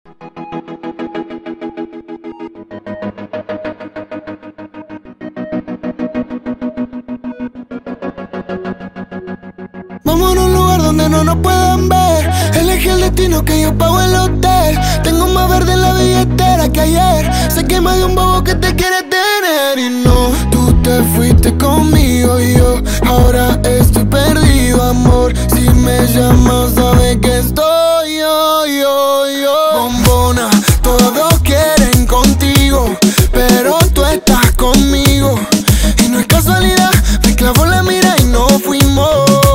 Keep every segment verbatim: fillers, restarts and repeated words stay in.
Vamos a un lugar donde no nos puedan ver. Elegí el destino que yo pago el hotel. Tengo más verde en la billetera que ayer. Sé que más de un bobo que te quiere tener. Y no, tú te fuiste conmigo y yo ahora estoy perdido, amor. Si me llamas sabes que estoy yo, yo, yo. Bombona, todos quieren contigo, pero tú estás conmigo. Y no es casualidad, me clavó la mira y no fuimos.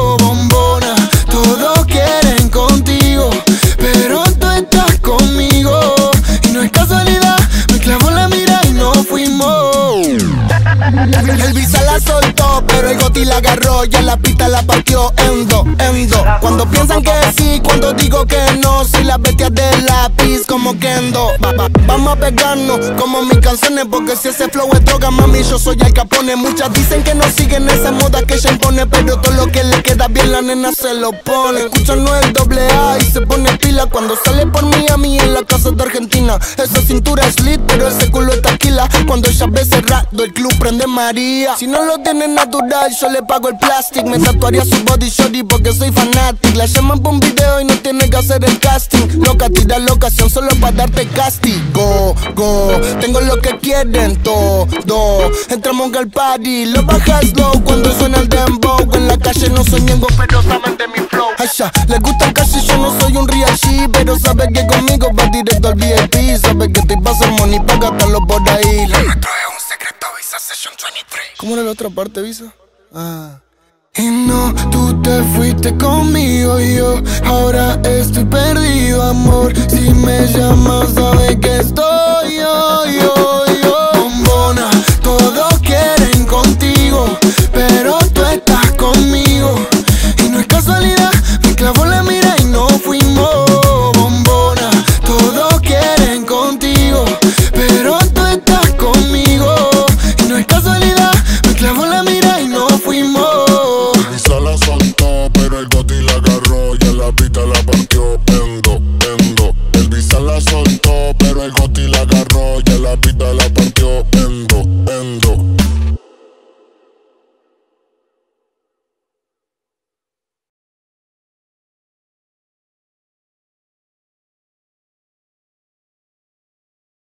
El visa la soltó, pero el Goti la agarró. Ya la pista la partió, endo, endo. Cuando piensan que sí, cuando digo que no. Soy la bestia del lápiz como Kendo. Va, va, Vamos a pegarnos como mis canciones, porque si ese flow es droga, mami, yo soy Al Capone. Muchas dicen que no siguen esa moda que ella impone, pero todo lo que le queda bien la nena se lo pone. Escuchan no el doble A y se pone pila cuando sale por Miami en la casa de Argentina. Esa cintura es lit, pero ese culo es taquila. Cuando ella ve cerrado el club prende María. Si no lo tiene natural, yo le pago el plastic. Me tatuaría su body shorty porque soy fanatic. La llaman por un video y no tiene que hacer el casting. Loca, tira la ocasión solo para darte castigo. Go, tengo lo que quieren todo. Entramos al party, lo bajas slow cuando suena el dembow. En la calle no soy ñengo, pero saben de mi flow. Ay, ya, les gusta el cash y yo no soy un real G, pero sabe que conmigo va directo al V I P. Sabe que estoy pa' hacer money pa' gastarlo por ahí. Lo nuestro es un secreto, Visa Session veintitrés. ¿Cómo era la otra parte, Visa? Ah. Y no, tú te fuiste conmigo y yo ahora estoy perdido, amor. Si me llamas